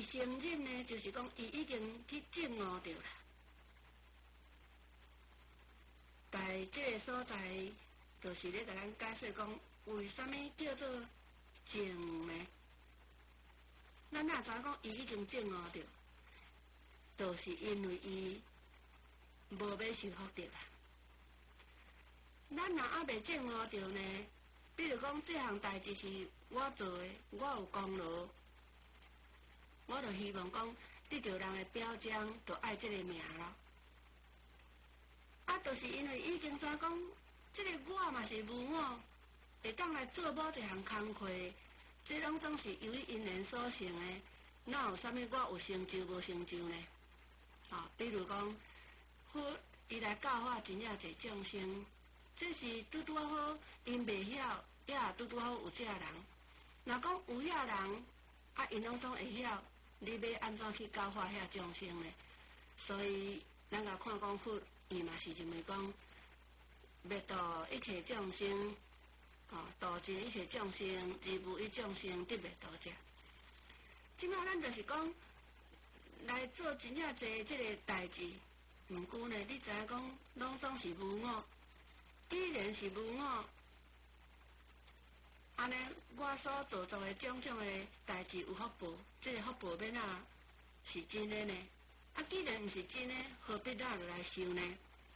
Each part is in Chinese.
承认呢，就是讲伊已经去证悟着啦。在这个所在，就是咧甲咱解释讲，为什么叫做证呢？咱哪知讲伊已经证悟着，就是因为伊无要受福着啦。咱若还未证悟着呢，比如讲这项代志是我做的，我有功劳，我就希望讲得到人的表彰，就爱这个名咯。啊，就是因为已经怎讲，这个我嘛是无我，会当来做某一项工课，这拢总是由于因缘所成的，哪有啥物我有成就无成就呢？比如讲，佛伊来教化真正侪众生，这是拄拄好，因袂晓，也拄拄好有这人。若讲有遐人，因拢总会晓，你要安怎去教化遐众生呢？所以，咱甲看讲佛，伊嘛是认为讲，要度一切众生，度尽一切众生，而无一众生得未度者。即摆咱就是讲，来做真正侪即个代志，毋过呢，你知影讲，拢总是无我。既然是无我，安尼我所做的种种的代志有福报，这个福报要哪是真的呢？既然毋是真的，何必哪就来受呢？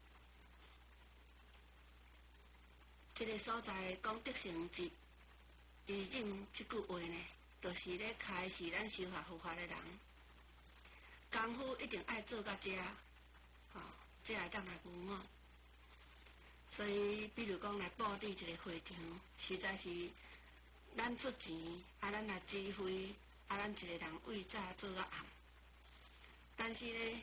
这个所在讲得成之，义任这句话呢，就是咧开示咱修法护法的人，功夫一定爱做到这，这会当来无我。所以，比如讲来布置一个会场，实在是咱出钱，咱来指挥，咱一个人为早做到暗。但是呢，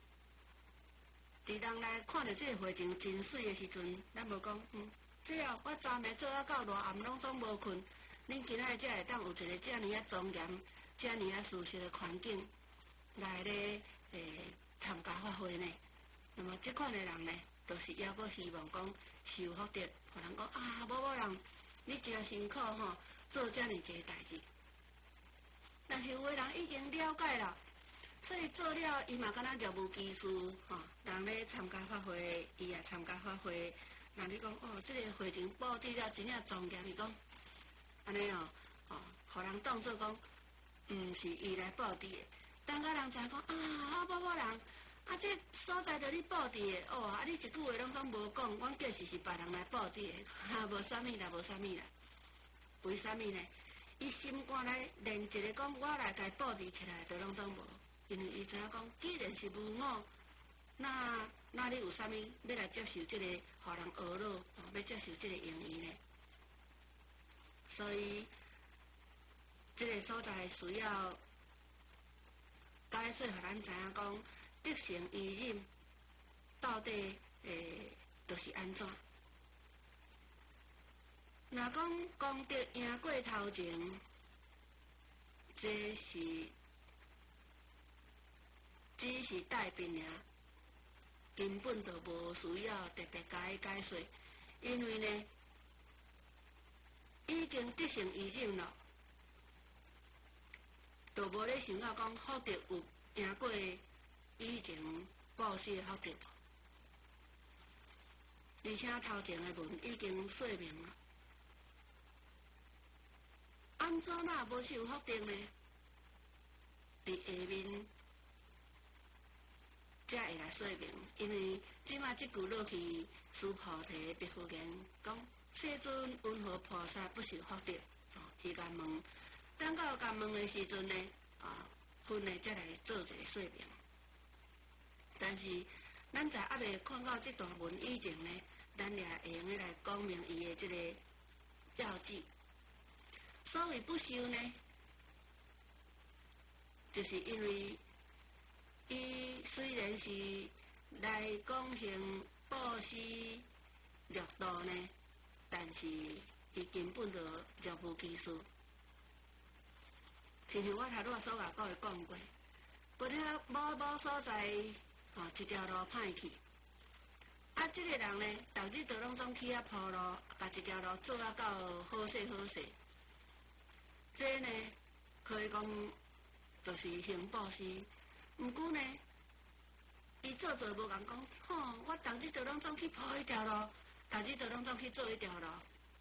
伫人来看到这个会场真水的时阵，咱无讲，这我昨暝做到偌暗，拢总无困。恁今仔才会当有一个这样庄严、这样舒适的环境来咧参加法会呢。那么这款的人呢，就是也阁希望讲受福着，互人讲某人，你真辛苦吼，做这样一个代志。但是有的人已经了解了，所以做了，伊嘛敢若若无其事人咧参加法会，伊也参加法会。那你讲这个会场布置了真正庄严，伊讲安尼互人当作讲，毋是伊来布置的。等甲人知讲某人。这所在着你布置的你一句话拢总无讲，阮计是别人来布置的，无啥物啦，无啥物啦。为啥物呢？伊心肝来连一个讲我来甲布置起来，就拢总无，因为伊知影讲，既然是无我，那你有啥物要来接受这个，互人讹落，要接受这个用意呢？所以，这个所在需要解释，互咱知影讲。得成义任到底就是安怎？若讲功德赢过头前，这是只是代表尔，根本就无需要特别解说，因为呢已经得成义任了，就无咧想到讲福德有赢过。以前布施的福德，而且头前的文已经说明了，安怎若无受福德呢？伫下面才会来说明，因为即马即句落去，师菩提别佛言讲，世尊云何菩萨不受福德？伊甲问，等到甲问的时阵呢，分呢才来做一个说明。但是，咱在还未看到这段文以前呢，咱也会用来讲明伊的这个要旨。所谓不修呢，就是因为伊虽然是来讲行布施略度呢，但是伊根本就若无其事。其实我头拄所甲各位讲过，不了某所在。一条路歹去，这个人呢，逐日都拢总去铺路，把一条路做到好势好势。这呢，可以讲就是行布施。毋过呢，伊做无共讲，吼，我逐日就拢总去铺迄条路，逐日就拢总去做迄条路。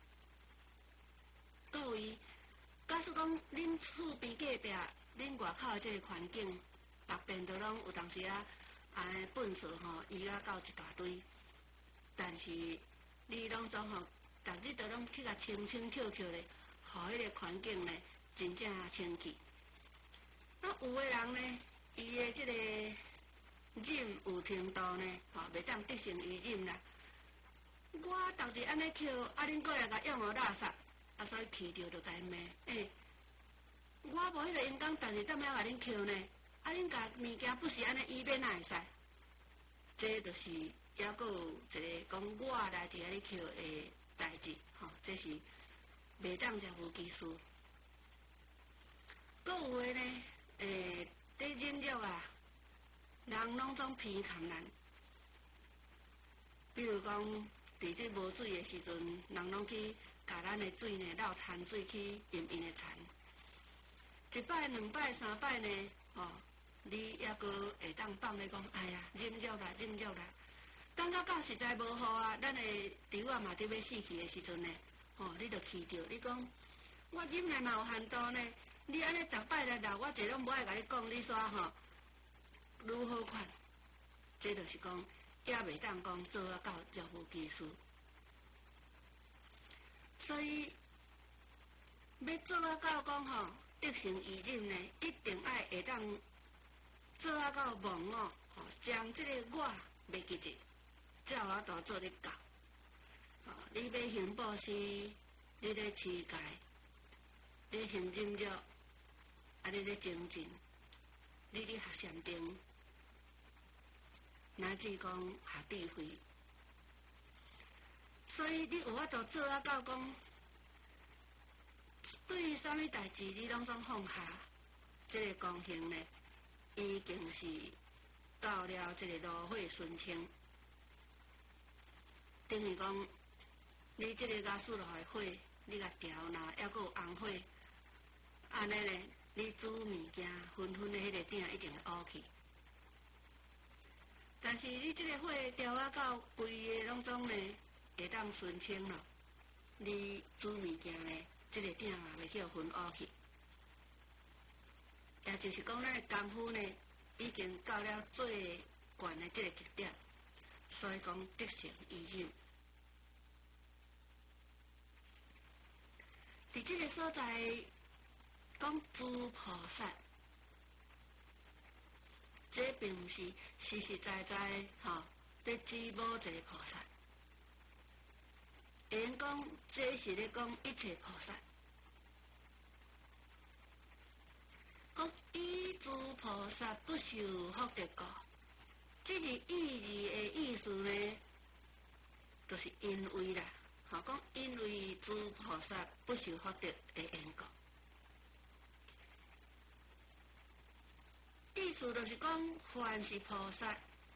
各位，假使讲恁厝边隔壁，恁外口的即个环境，北边都拢有当时啊，安尼粪扫吼，伊啊到一大堆，但是你拢总吼，逐日都拢去甲清清翘翘咧，互迄个环境呢，真正清气。那有的人呢，伊的即个忍有程度呢，吼，袂当得成伊忍啦。我逐日安尼捡，啊，恁过来甲用互垃圾，啊，所以气着就甲因骂，我无迄个阳光，逐日踮遐甲恁捡呢，啊，恁甲物件不是安尼伊变哪会使？这就是还阁有一个讲我来伫遐咧捡的代志，吼，这是袂当食无技术。阁有诶呢，伫忍辱啊，人拢总偏看咱。比如讲，伫即无水诶时阵，人拢去甲咱诶水呢捞潭水去饮因诶田。一摆、两摆、三摆呢，你还阁会当放咧讲，哎呀，忍辱啦，忍辱啦。等到实在无好啊，咱诶猪仔嘛伫要死去诶时阵呢，你着气着，你讲我忍来嘛有限度呢。你安尼逐摆来闹，我一拢无爱甲你讲，你煞如何款？这就是讲，也袂当讲做啊到若无其事。所以要做啊到讲得成义忍呢，一定爱会当做啊到忘我，将这个我袂记住，才有法度做得到。你要行布施，你咧持戒，你行忍辱。你咧精进，你咧学禅定，乃至讲学智慧，所以你有法度做啊到讲，对于啥物代志你拢总放下，这个功行呢，已经是到了这个炉火纯青，等于讲，你这个加速炉的火，你甲调若还阁有红火，安尼呢？你煮物件，纷纷的迄个鼎一定会乌去。但是你这个火调啊到规个拢总呢会当顺清咯。你煮物件呢，这个鼎也袂叫熏乌去。也就是讲，咱的功夫呢已经到了最悬的这个极点，所以讲得成义忍。伫这个所在。讲诸菩萨，这并不是实实在在在指某一个菩萨，因讲这是咧讲一切菩萨。讲以诸菩萨不受福德果，这是意义的意思呢，就是因为啦，讲因为诸菩萨不受福德的因果。意思就是讲，凡是菩萨，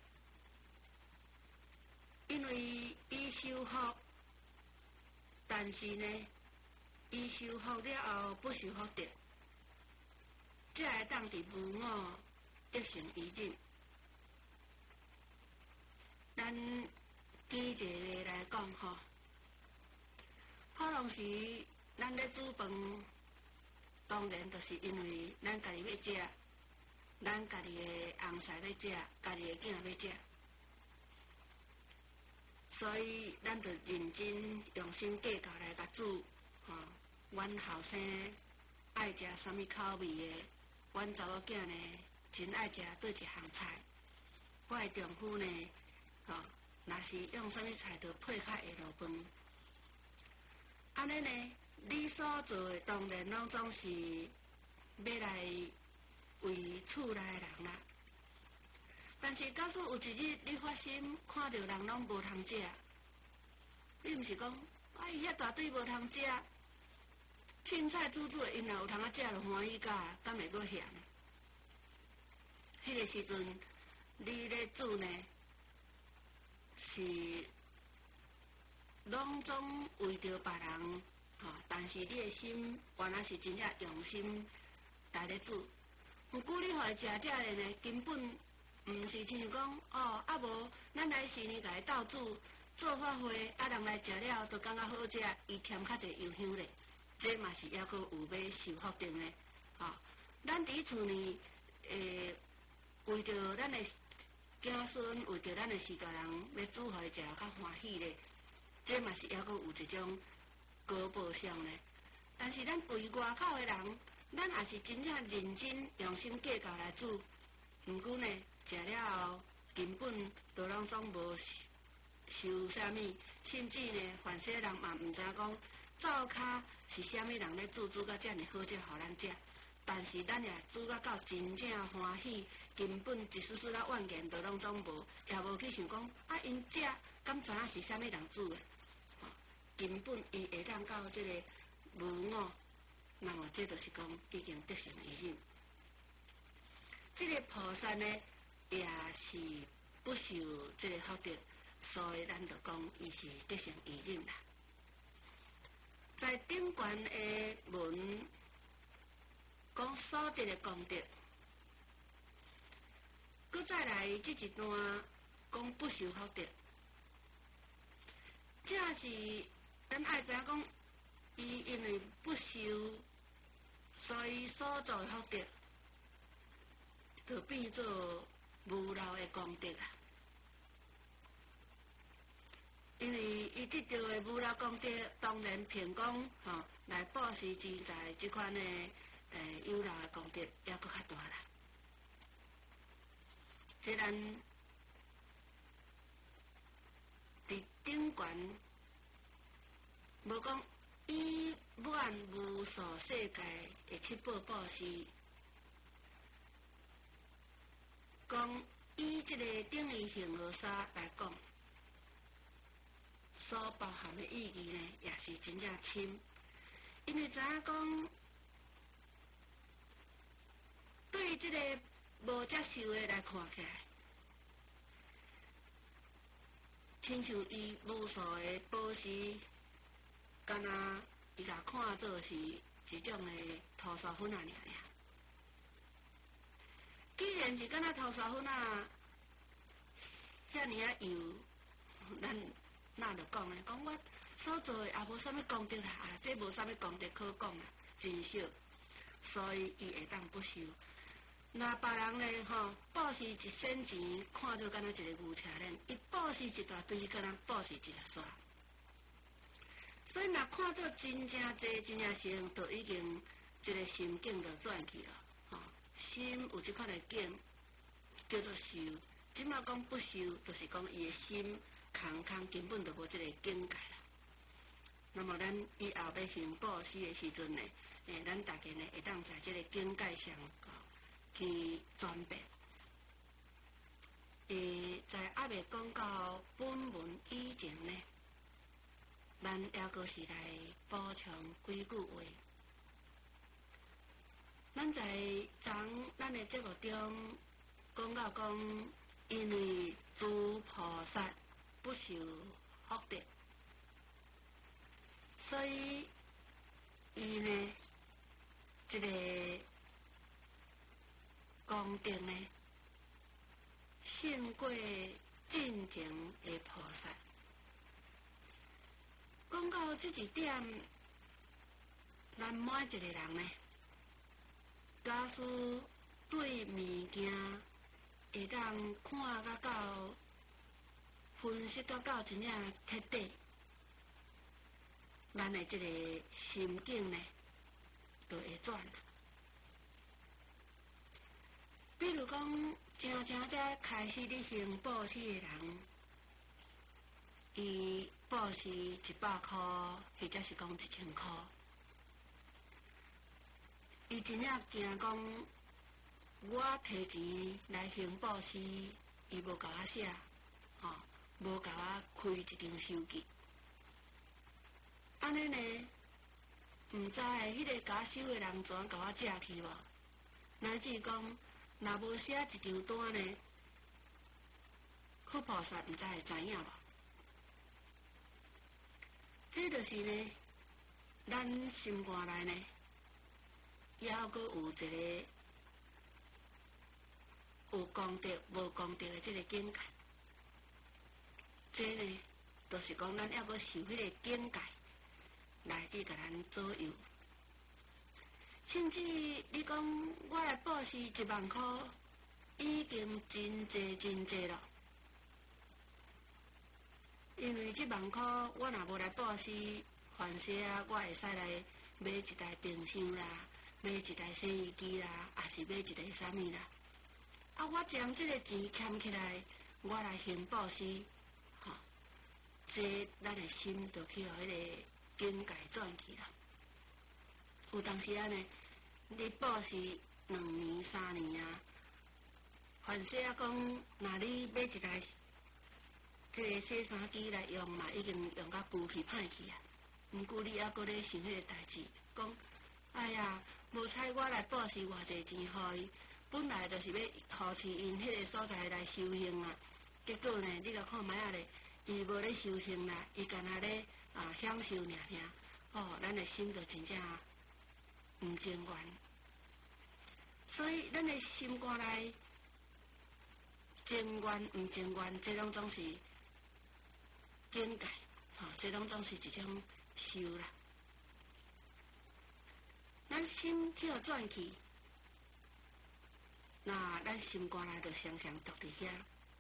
因为伊修福，但是呢，伊修福了后不受福德，才会当伫无我得成义忍。咱举一个来讲可能时咱咧煮饭，当然就是因为咱家己要食。咱家己的翁婿要食，家己的囝要食，所以咱就认真用心计较来甲煮。阮后生爱食啥物口味的，阮查某囝呢真爱食对一项菜。我的丈夫呢，若是用啥物菜，就配较会落饭。安尼呢，你所做的当然拢总是要来。为厝内人啦，但是假使有一日你发心看到人拢无通食，你毋是讲伊遐大堆无通食，凊彩煮的因若有通食就欢喜甲，敢会阁嫌？迄个时阵你咧煮呢，是拢总为着别人，但是你的心原来是真正用心来咧煮。 毋过你互伊食遮个呢，根本毋是亲像讲哦，啊无咱来4年甲伊斗煮做法会，啊人来食了都感觉好食，伊添较侪油香咧，这嘛是还阁有要受福定的。咱伫厝呢，为着咱的子孙，为着咱的世家人，要煮互伊食较欢喜咧，这嘛是还阁有一种高报上咧。但是咱为外口的人，咱也是真正认真用心计较来煮，毋过呢，食了后根本都拢总无受啥物，甚至呢，凡些人嘛毋知讲灶骹是啥物人咧煮到遮尔好食，互咱食。但是咱也煮到真正欢喜，根本一丝丝啊怨言都拢总无，也无去想讲啊因食敢知影是啥物人煮的，根本伊会当到即个无我，那么这就是讲已经得成伊忍。这个菩萨呢，也是不受这个福德，所以咱就讲伊是得成伊忍啦。在顶悬的文讲所得的功德，佮再来这一段讲不受福德，这是咱爱知影讲，伊因为不受，所以所造的福德，就变做无漏的功德啦。因为伊得到的无漏功德，当然凭讲来布施钱财这款的有漏的功德，也搁较大啦。这咱伫顶悬，无讲以满无所世界的七宝布施，讲以这个等于形和沙来讲，所包含的意义呢，也是真正深。因为知影讲，对这个无接受的来看起来，亲像伊无数的布施，敢若伊甲看做是一种的涂沙粉啊尔。既然是敢若涂沙粉啊，遐尔啊油，咱哪着讲呢？讲我所做的也无啥物功德啦，这无啥物功德可讲啦，真少，所以伊会当不受。那别人呢？布施一仙钱，看到敢若一个牛车链，伊布施一大堆，敢若布施一粒沙。所以，若看到真正济、真正成，就已经这个心境就转去了。心有这款的境，叫做受。即马讲不受，就是讲伊的心空根本就无这个境界啦。那么，咱以后要行布施的时阵呢，咱大家呢会当在这个境界上去转变。在还未讲到本文以前呢，咱还阁是来补充几句话。咱在咱的节目中讲到讲，因为诸菩萨不受福德，所以伊呢，这个功德呢，胜过进前的菩萨。讲到这一点，咱每一个人呢，假使对物件会当看到分析到真正彻底，咱的这个心境呢，就会转啦。比如讲，正才开始咧行布施的人，伊布施100块，或者是讲1000块，伊真正惊讲，我摕钱来行布施，伊无甲我写，无甲我开一张收据，安尼呢，毋知迄个甲收的人怎甲我借去无？乃至讲，若无写一张单呢，去菩萨毋知会知影无？这就是呢，咱心肝内呢，还阁有一个有功德无功德的这个境界。这呢，就是讲咱要阁受迄个境界来去甲咱左右。甚至你讲我来布施10000块，已经真济了。因为10000块，我若无来布施，凡事啊，我会使来买一台冰箱啦，买一台洗衣机啦，也是买一个啥物啦。啊，我将这个钱欠起来，我来行布施，吼、这咱的心就去互迄个境界转去啦。有当时啊呢，你布施2年3年啊，凡事啊讲，若你买一台这个洗衫机来用嘛，已经用到旧去歹去啊。毋过你还搁咧想迄个代志，讲，哎呀，无采我来布施偌济钱互伊，本来就是要扶持因迄个所在来修行啊。结果呢，你甲看卖啊咧，伊无咧修行啦，伊干那咧享受尔。哦，咱的心就真正毋情愿。所以咱的心肝内情愿毋情愿，这拢总是境界，这拢总是一种修啦。咱心去互转去，那咱心肝内就常常独伫遐。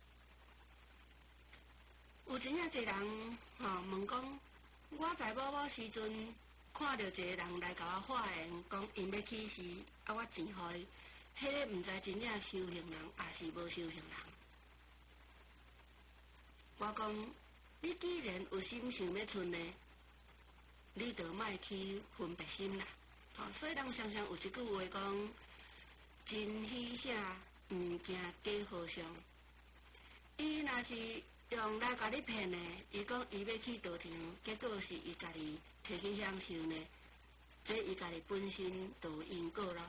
有真正侪人问讲，我在某时阵看到一个人来甲我化缘，讲因要起誓，啊我钱互伊，迄个毋知真正修行人，还是无修行人。我讲，你既然有心想要存呢，你就莫去分别心啦。所以人常常有一句话讲：真喜舍，毋惊假和尚。伊若是用来甲你骗呢，伊讲伊要去道场，结果是伊家己摕去享受呢，这伊家己本身就有因果咯。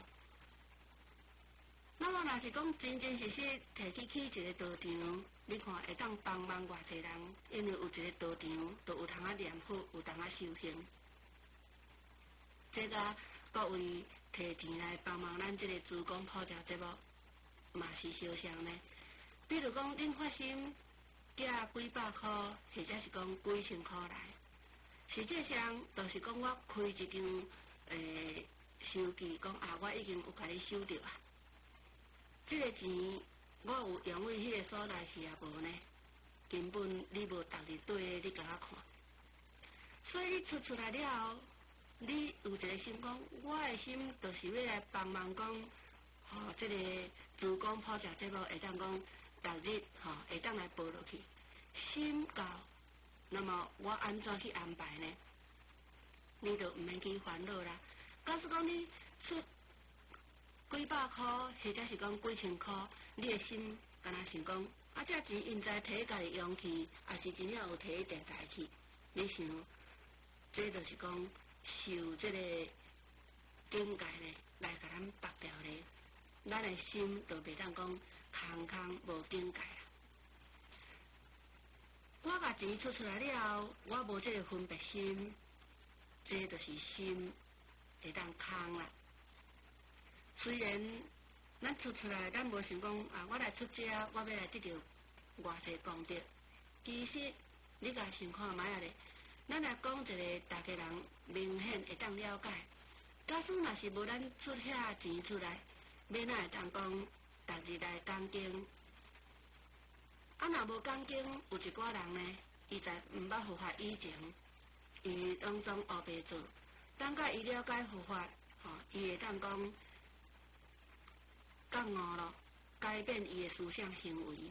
那么若是讲真真实实摕去一个道场，你看会当帮忙偌济人，因为有一个道场，就有通啊念佛，有通啊修行。这个各位摕钱来帮忙咱这个珠江普照节目，嘛是相像呢。比如讲，恁发心寄几百块，或者是讲几千块来，实际上就是讲我开一张收据，讲我已经有甲你收着啊。这个钱我有用为迄个所在是也无呢，根本你无逐日对你甲我看，所以你出来了后，你有一个心讲，我的心就是要来帮忙讲，这个珠江普照节目会当讲逐日会当来播落去，心到，那么我安怎去安排呢？你就毋免去烦恼啦。假使讲你出几百块，或者是讲几千块，你的心敢若想讲，这钱因在摕家己用去，还是真正有摕电台去？你想，这就是讲受这个境界呢，来甲咱拔掉咧，咱的心就袂当讲空无境界啦。我把钱出来了后，我无这个分别心，这就是心会当空啦。虽然咱出来，咱无想讲我来出这，我要来得到偌济功德。其实你甲想看卖啊咧，咱来讲一个大家人明显会当了解。假使若是无咱出遐钱出来，要哪会当讲逐日来讲经？若无讲经，有一寡人呢，伊在毋捌佛法以前，伊当总学白做。等甲伊了解佛法，伊会当讲觉悟咯，改变伊的思想行为。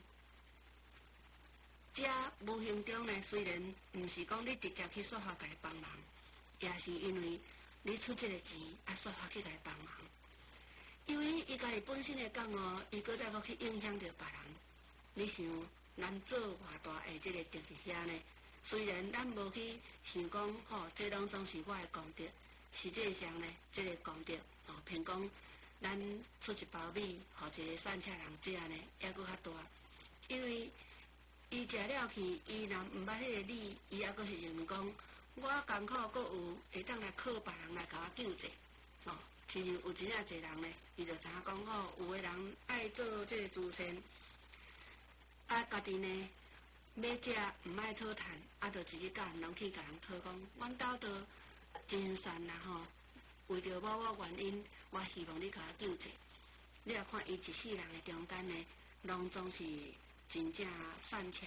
这无形中呢，虽然毋是讲你直接去说法甲伊帮忙，也是因为你出这个钱，说法去甲伊帮忙。因为伊家己本身的觉悟，伊搁再去影响着别人。你想，咱做偌大下这个定伫遐呢？虽然咱无去想讲，这拢总是我的功德。实际上呢，这个功德，偏讲咱出一包米，互一个散车人食呢，还搁较大。因为伊食了去，伊若毋捌迄个理，伊还搁是认为讲，我艰苦搁有会当来靠别人来甲我救济。亲像有真正侪人呢，伊就知影讲，有个人爱做做这个自身，家己呢要食毋爱讨趁，就直接甲人拢去甲人讨讲，阮兜都真善啦吼，为着某原因，我希望你甲我救济。你来看伊一世人的中间呢，拢总是真正善巧。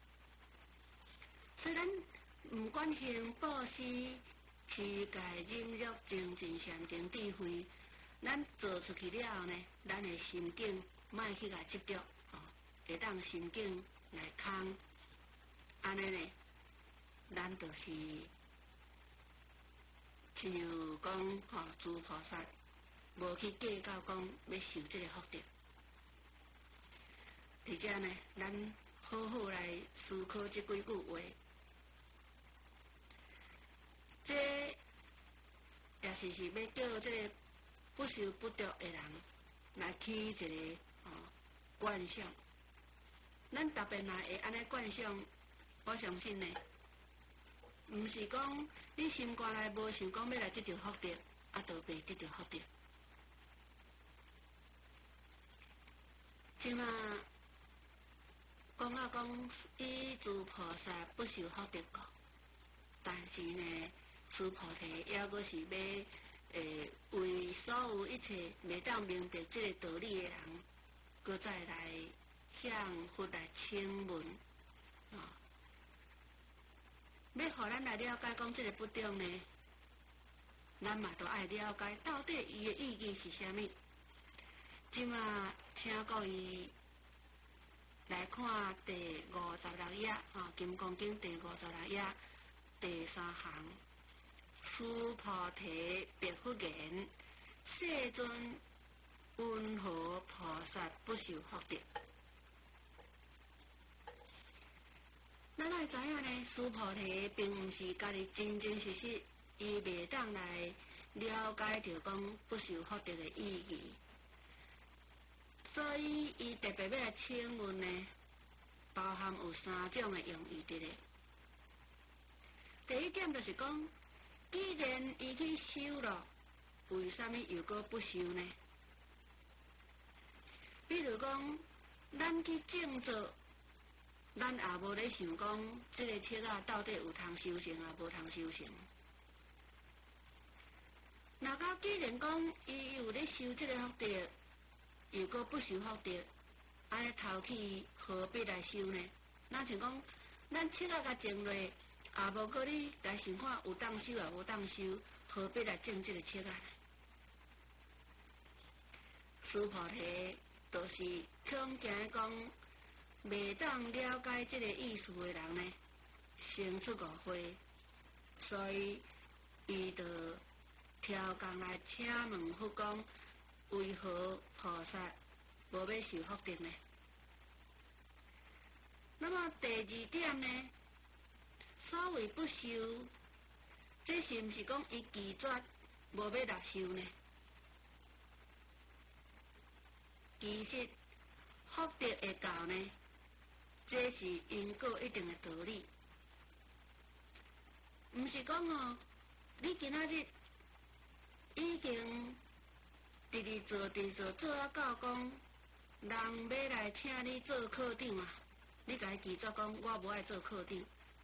虽然毋管行布施、持戒、忍辱、精进、禅定、智慧，咱做出去了后呢，咱的心境莫去甲执着，会当心境来空，安尼呢，咱就是像讲诸菩萨无去计较讲要受这个福德，而且呢，咱好好来思考这几句话。这也是要叫这个不修不得的人来起一个观想。咱特别若会安尼观想，我相信呢，毋是讲你心肝内无想讲要来得到福德，就袂得到福德。即马讲以诸菩萨不修福德果，但是呢，诸菩提也阁是要为所有一切未当明白这个道理的人，阁再来向佛来请问要互咱来了解讲这个不中呢，咱嘛都爱了解到底伊的意义是啥物。即马请各位来看第56页《金刚经》第56页第3行。诸菩提白佛言：世尊，云何菩萨不受福德？咱爱知影呢，诸菩提并毋是家己真真实实，伊袂当来了解着讲不受福德的意义，所以伊特别要来请问呢，包含有3种的用意伫咧。第一点就是讲，既然伊去修了，为什么又阁不修呢？比如讲，咱去静坐，咱也无咧想讲，这个册到底有通修成啊，无通修成。若到既然讲伊有咧修这个福德，又阁不修福德，安尼头起何必来修呢？咱想讲，咱册甲静落。也无搁你来想看有当修也无当修，何必来种这个册啊？诸菩提就是恐惊讲袂当了解这个意思的人呢，生出误会，所以伊就挑工来请问佛讲，为何菩萨无要受福德呢？那么第2点呢？所谓不修，这是毋是讲伊拒绝无要来修呢？其实福德会到呢，这是因果一定的道理，毋是讲你今仔日已经直做做啊到讲，人要来请你做科长啊，你甲伊拒绝讲我无爱做科长。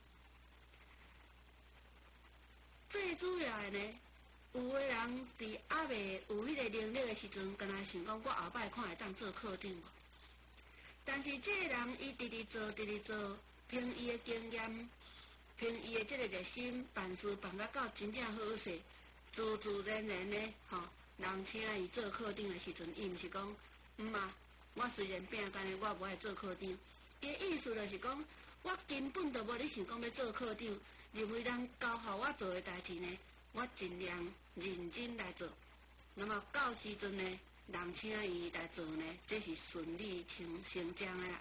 最主要的呢，有的人伫还未有迄个能力的时阵，敢若想讲我后摆看会当做科长无？但是这个人伊直做，凭伊的经验，凭伊的这个热心，办事办到真正好势，自然呢，人请伊做科长的时阵，伊毋是讲我虽然拼干的，我无爱做科长。伊的意思就是讲，我根本就无咧想讲要做科长。认为人交互我做的代志呢，我尽量认真来做。那么到时阵呢，人请伊来做呢，这是顺理成章的啦。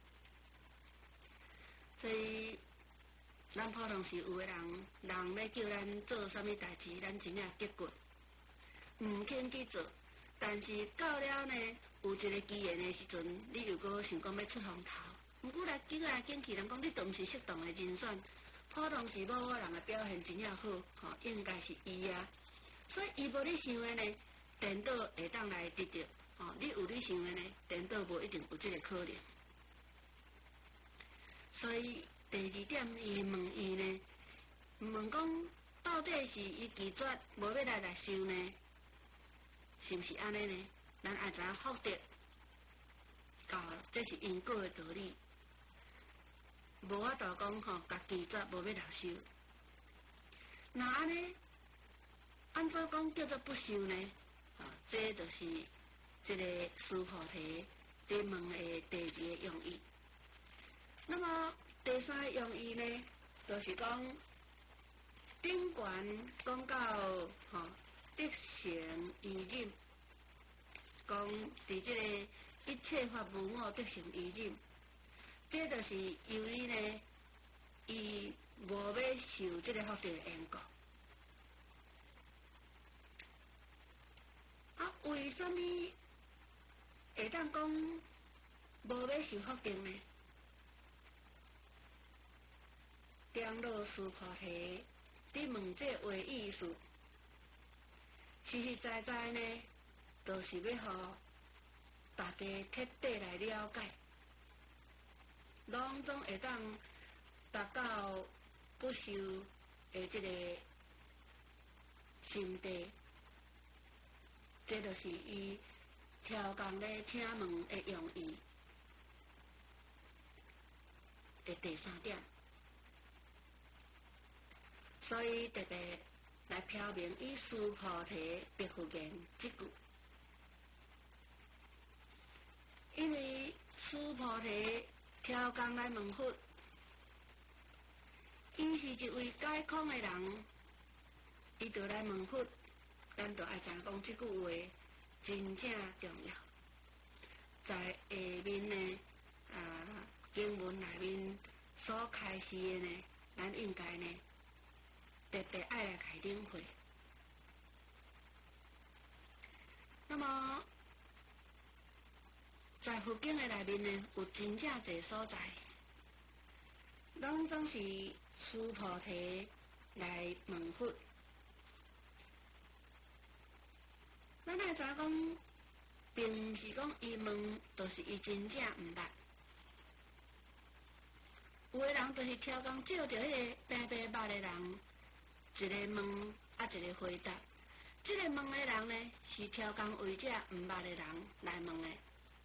所以，咱普通时有的人要叫咱做啥物代志，咱真正结棍，毋肯去做。但是到了呢，有一个机缘的时阵，你又搁想讲要出风头。毋过来紧去，人讲你都毋是适当的人选。普通时某人的表现真正好，应该是伊啊。所以伊无咧想的呢，颠倒会当来得到你有你想的呢，颠倒无一定有这个可能。所以第二点，伊问伊呢，问讲到底是伊拒绝无要来受呢，是毋是安尼呢？咱爱知影福德，这是因果的道理，无法度讲甲拒绝无要来受。那安尼，安怎讲叫做不受呢？这就是这个师菩提在问的第二个用意。那么第三个用意呢，就是讲顶悬讲到德行依忍，讲伫这个一切法无我德行依忍，这就是由于呢，伊无要受这个福德的因果。为什么会当讲无要受福德呢？长老师菩提伫问这话意思，实实在在呢，就是要互大家彻底来了解，拢总会当达到不受的这个心地。这就是伊超工咧请问的用意的第三点，所以特别来标明以师菩提别复言这句，因为师菩提超工来问佛，伊是一位解空的人，伊就来问佛。咱就爱知讲这句话真正重要，在下面呢经文内面所开示的呢，咱应该呢特别爱来开领会。那么在佛经的内面呢，有真正侪所在，拢总是师菩提来问佛。咱爱知讲，并毋是讲伊问，就是伊真正毋捌。有的人就是超工照着迄个白白捌的人，一个问一个回答。这个问的人呢，是超工为这毋捌的人来问的。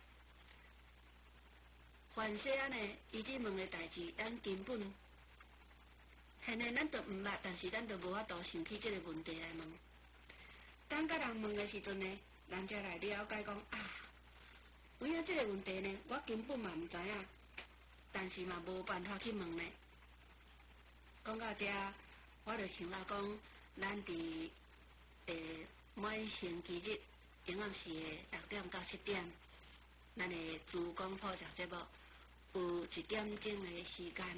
凡细啊呢，伊伫问的代志，咱根本现在咱都毋捌，但是咱都无法度想起这个问题来问。当甲人问的时阵呢，人才来了解讲有影这个问题呢，我根本嘛毋知影，但是嘛无办法去问呢。讲到这，我就想到讲，咱伫每星期日平暗时的6点到7点，咱的自讲普教节目有1点钟的时间。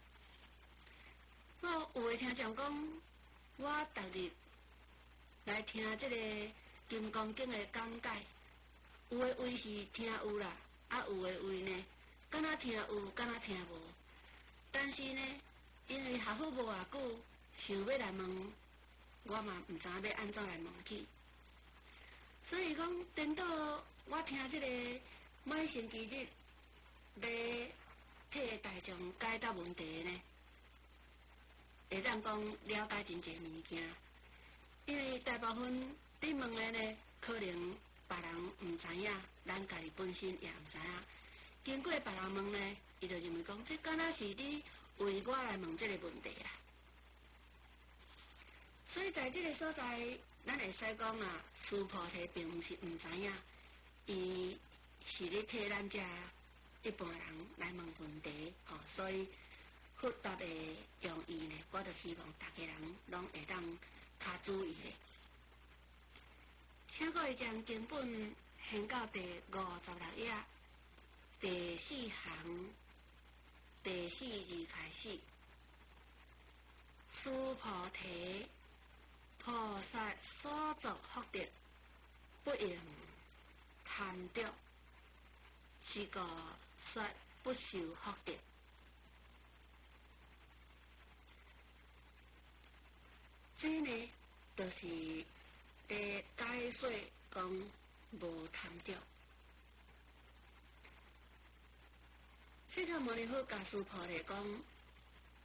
有的听众讲，我逐日来听这个《金刚经》的讲解，有的位是听有啦，有的位呢，敢若听有，敢若听无。但是呢，因为学佛无偌久，想要来问，我嘛毋知影要安怎来问起。所以讲，等到我听这个每星期日要替大众解答问题呢，会当讲了解真侪物件。因为大部分你问的呢，可能别人毋知影，咱家己本身也毋知影。经过别人问呢，伊就认为讲，这敢若是你为我来问这个问题啦。所以在这个所在，咱会使讲师菩提并毋是毋知影，伊是咧替咱遮一般人来问问题，所以佛答的用意呢，我就希望大家人拢会当较注意的。请各位将经本掀到第56页，第4行第4字开始。师菩提，菩萨所作福德，不应贪得，是个说不受福德。这呢，就是在解说讲， 无贪着。释迦牟尼佛教师婆咧讲，